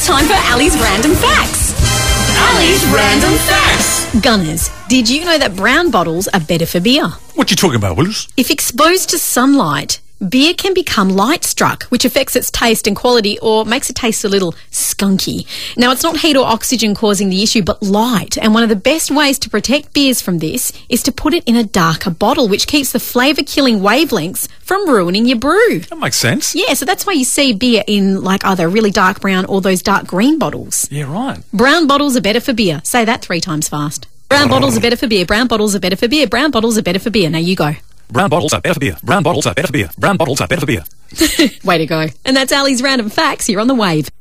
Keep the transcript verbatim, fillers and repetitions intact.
time for Ali's Random Facts. Ali's Random Facts. Gunners, did you know that brown bottles are better for beer? What you talking about, Willis? If exposed to sunlight, beer can become light struck, which affects its taste and quality or makes it taste a little skunky. Now, it's not heat or oxygen causing the issue, but light. And one of the best ways to protect beers from this is to put it in a darker bottle, which keeps the flavour-killing wavelengths from ruining your brew. That makes sense. Yeah, so that's why you see beer in like either really dark brown or those dark green bottles. Yeah, right. Brown bottles are better for beer. Say that three times fast. Brown bottles are better for beer. Brown bottles are better for beer. Brown bottles are better for beer. Now you go. Brown bottles are better for beer. Brown bottles are better for beer. Brown bottles are better for beer. Way to go. And that's Ali's Random Facts here on The Wave.